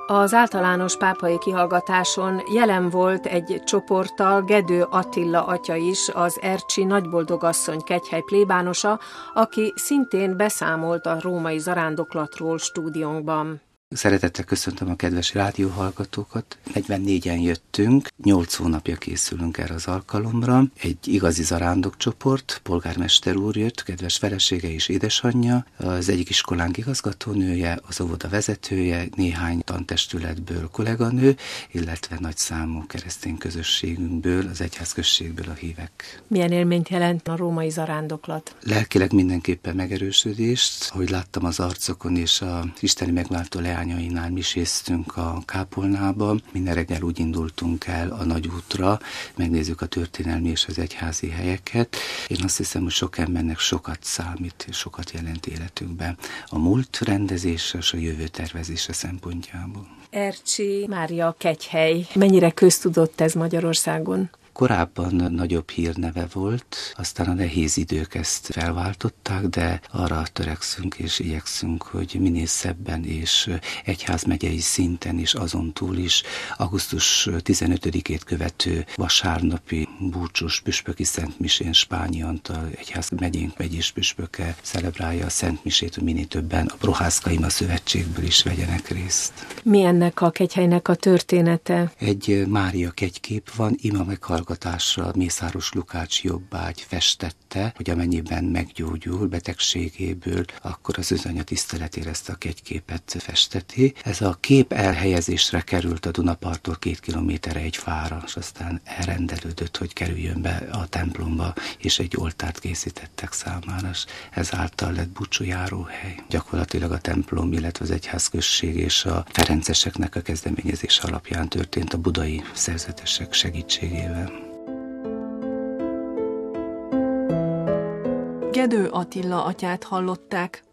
Az általános pápai kihallgatáson jelen volt egy csoporttal Gedő Attila atya is, az ercsi Nagyboldogasszony kegyhely plébánosa, aki szintén beszámolt a római zarándoklatról stúdiónkban. Szeretettel köszöntöm a kedves rádióhallgatókat. 44-en jöttünk, 8 hónapja készülünk erre az alkalomra. Egy igazi zarándokcsoport, polgármester úr jött, kedves felesége és édesanyja, az egyik iskolánk igazgatónője, az óvoda vezetője, néhány tantestületből kolléganő, illetve nagyszámú keresztény közösségünkből, az egyházközségből a hívek. Milyen élményt jelent a római zarándoklat? Lelkileg mindenképpen megerősödést, ahogy láttam az arcokon és a isteni megváltó leányainál miséztünk a kápolnába. Minden reggel úgy indultunk el a nagy útra, megnézzük a történelmi és az egyházi helyeket. Én azt hiszem, hogy sok embernek sokat számít és sokat jelent életünkben a múlt rendezése és a jövő tervezése szempontjából. Ercsi Mária kegyhely. Mennyire köztudott ez Magyarországon? Korábban nagyobb hírneve volt, aztán a nehéz idők ezt felváltották, de arra törekszünk és igyekszünk, hogy minél szebben és egyházmegyei szinten és azon túl is augusztus 15-ét követő vasárnapi búcsús püspöki szentmisén Spányi Antal egyházmegyénk megyés püspöke celebrálja a szentmisét, hogy minél többen a Prohászka Ima Szövetségből is vegyenek részt. Mi ennek a kegyhelynek a története? Egy Mária kegykép van, ima meghallgatásra Mészáros Lukács jobbágy festette, hogy amennyiben meggyógyul betegségéből, akkor az özanya tiszteletére ezt a kegyképet festeti. Ez a kép elhelyezésre került a Dunaparttól 2 kilométerre egy fára, és aztán elrendelődött, hogy kerüljön be a templomba, és egy oltárt készítettek számára, és ezáltal lett búcsújáróhely. Gyakorlatilag a templom, illetve az egyházközség és a ferenceseknek a kezdeményezés alapján történt a budai szerzetesek segítségével. Gedő Attila atyát hallották.